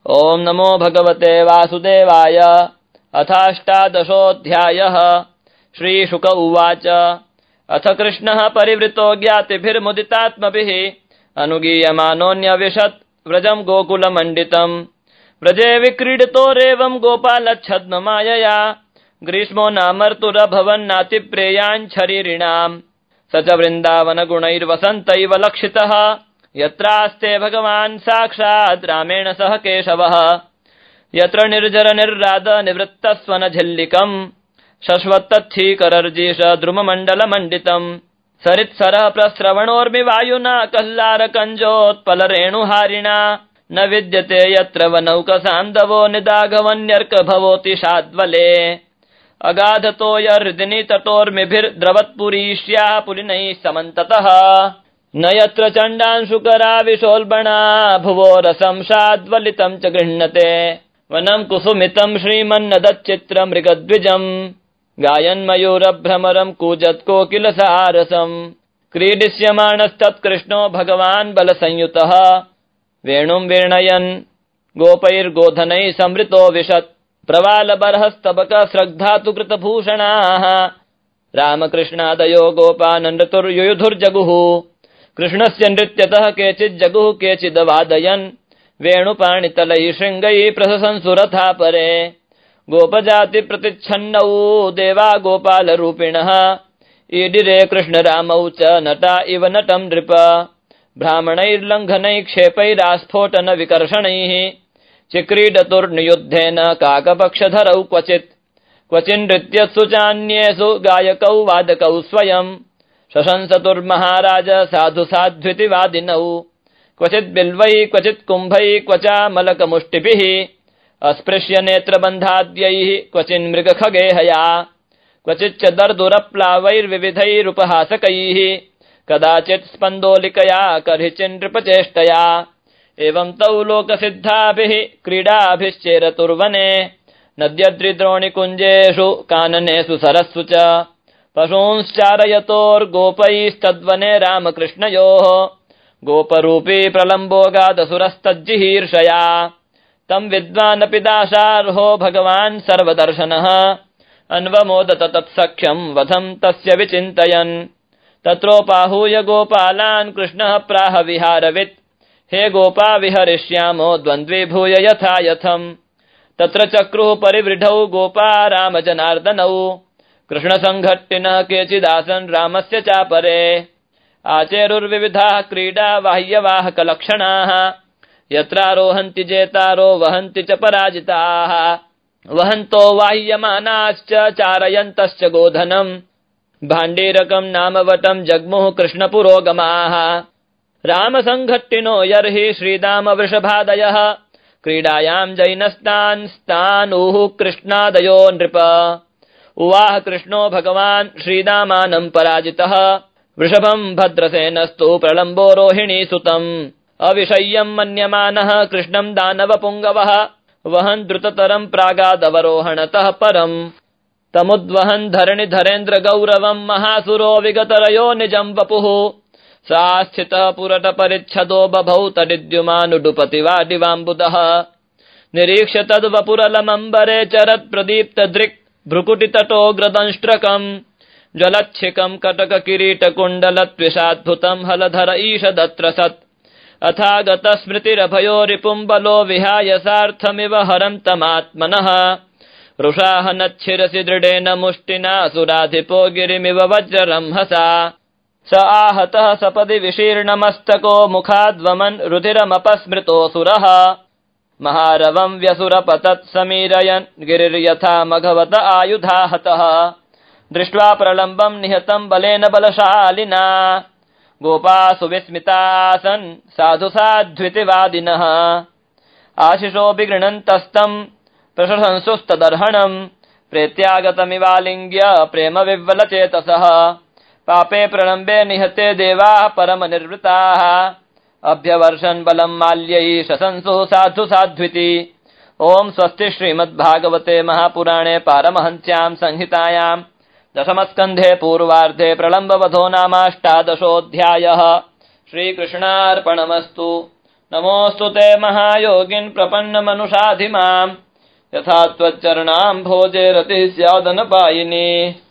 ओम नमो भगवते वासुदेवाय। अथाष्टादशोऽध्यायः। श्रीशुक उवाच। अथ कृष्णः परिवृतो ज्ञातिभिर्मुदितात्मभिः अनुगीयमानोऽन्यविशत् व्रजम् गोकुलमण्डितम्। व्रजे विक्रीडितोरेवम् गोपालच्छद्ममायया ग्रीष्मो नामर्तुरभवन्नातिप्रेयाञ्छरीरिणाम्। स च वृन्दावनगुणैर्वसन्तैव लक्षितः यत्रास्ते भगवान् साक्षात् रामेण सह केशवः। यत्र निर्जर निर्राद निवृत्तस्वनझिल्लिकम् शश्वत्तच्छीकरर्जीष द्रुममण्डलमण्डितम्। सरित्सरः प्रस्रवणोर्मि वायुना कल्लारकञ्जोत्पलरेणुहारिणा न विद्यते यत्र वनौकसान्दवो निदाघवन्यर्क भवोति शाद्वले। अगाधतो यहृदिनि तटोर्मिभिर्द्रवत्पुरीष्या पुलिनैः समन्ततः न यत्र चण्डांशुकरा विशोल्बणा भुवो रसं शाद्वलितं च गृह्णते। वनं कुसुमितं श्रीमन्नदच्चित्र मृगद्विजम् गायन्मयूरभ्रमरं कूजत्कोकिलसारसम्। क्रीडिष्यमाणस्तत्कृष्णो भगवान् बलसंयुतः वेणुं वीर्णयन् गोपैर्गोधनैः संवृतो विशत्। प्रवालबर्हस्तबक स्रग्धातुकृतभूषणाः रामकृष्णादयो गोपानन्दतुर्युयुधुर्जगुः। कृष्णस्य नृत्यतः केचिज्जगुः केचिदवादयन् वेणुपाणितलैः शृङ्गैः प्रशंसुरथा परे। गोपजातिप्रतिच्छन्नौ देवा गोपालरूपिणः ईडिरे कृष्णरामौ च नटा इव नटं नृप। ब्राह्मणैर्लङ्घनैः क्षेपैरास्फोटन विकर्षणैः चिक्रीडतुर्नियुद्धेन काकपक्षधरौ क्वचित्। क्वचिन्नृत्यत्सु चान्येषु गायकौ वादकौ स्वयम् शशंसतुर्महाराज साधु साध्विति वादिनौ। क्वचित् बिल्वैः क्वचित् कुम्भैः क्वचामलकमुष्टिभिः अस्पृश्य नेत्रबन्धाद्यैः क्वचिन्मृगखगेहया क्वचिच्च दर्दुरप्लावैर्विविधैरुपहासकैः कदाचित् स्पन्दोलिकया कर्हिचिन्नृपचेष्टया। एवं तौ लोकसिद्धाभिः क्रीडाभिश्चेरतुर्वने नद्यद्रिद्रोणिकुञ्जेषु काननेषु सरस्सु च पशूंश्चारयतोर्गोपैस्तद्वने रामकृष्णयोः गोपरूपी प्रलम्बोगादसुरस्तज्जिहीर्षया। तम् विद्वानपि दाशार्हो भगवान् सर्वदर्शनः अन्वमोदत तत्सख्यम् वधम् तस्य विचिन्तयन्। तत्रोपाहूय गोपालान् कृष्णः प्राह विहारवित् हे गोपा विहरिष्यामो द्वन्द्वीभूय यथा यथम्। तत्र चक्रुः परिवृढौ गोपा रामजनार्दनौ कृष्णसङ्घट्टिनः केचिदासन् रामस्य चापरे। आचेरुर्विविधाः क्रीडा बाह्यवाहकलक्षणाः यत्रारोहन्ति जेतारो वहन्ति च पराजिताः। वहन्तो वाह्यमानाश्च चारयन्तश्च गोधनम् भाण्डीरकम् नामवटम् जग्मुः कृष्णपुरोगमाः। रामसङ्घट्टिनो यर्हि श्रीदामवृषभादयः क्रीडायाम् जैनस्तान्स्तानुः कृष्णादयो नृप। उवाह कृष्णो भगवान् श्रीदामानम् पराजितः वृषभम् भद्रसेनस्तु प्रलम्बो रोहिणी सुतम्। अविषय्यम् मन्यमानः कृष्णम् दानवपुङ्गवः वहन् द्रुततरम् प्रागादवरोहणतः परम्। तमुद्वहन् धरणिधरेन्द्र गौरवम् महासुरो विगतरयो निजम् वपुः। सा स्थितः पुरटपरिच्छदो बभौ तडिद्युमानुडुपतिवाडिवाम्बुदः। निरीक्ष्य तद्वपुरलमम्बरे चरत् प्रदीप्तदृक् भ्रुकुटितटोग्रदंष्ट्रकम् ज्वलच्छिकम् कटककिरीटकुण्डलत्विषाद्भुतम् हलधर ईषदत्र सत्। अथागतस्मृतिरभयो रिपुम्बलो विहाय सार्थमिव हरन्तमात्मनः रुषाः नच्छिरसि दृढेन मुष्टिना सुराधिपो गिरिमिव वज्ररंहसा। स आहतः सपदि विशीर्णमस्तको मुखाद्वमन् रुधिरमपस्मृतोऽसुरः। महारवम् व्यसुरपतत् समीरयन् गिरिर्यथा मघवत आयुधाहतः। दृष्ट्वा प्रलम्बम् निहतम् बलेन बलशालिना गोपासु विस्मितासन् साधु साध्वितिवादिनः। आशिषोऽपि गृह्णन्तस्तम् प्रशंसुस्तदर्हणम् प्रेत्यागतमिवालिङ्ग्य प्रेम विह्वलचेतसः। पापे प्रलम्बे निहते देवाः परमनिर्वृताः अभ्यवर्षन् बलम् माल्यैः शशंसुः साधु साध्विति। ओम् स्वस्ति श्रीमद्भागवते महापुराणे पारमहंस्याम् संहितायाम् दशमस्कन्धे पूर्वार्धे प्रलम्बवधो नामाष्टादशोऽध्यायः। श्रीकृष्णार्पणमस्तु। नमोऽस्तु ते महायोगिन् प्रपन्नमनुषाधि माम् यथा त्वच्चरणाम् भोजे रतिः स्यादनपायिनी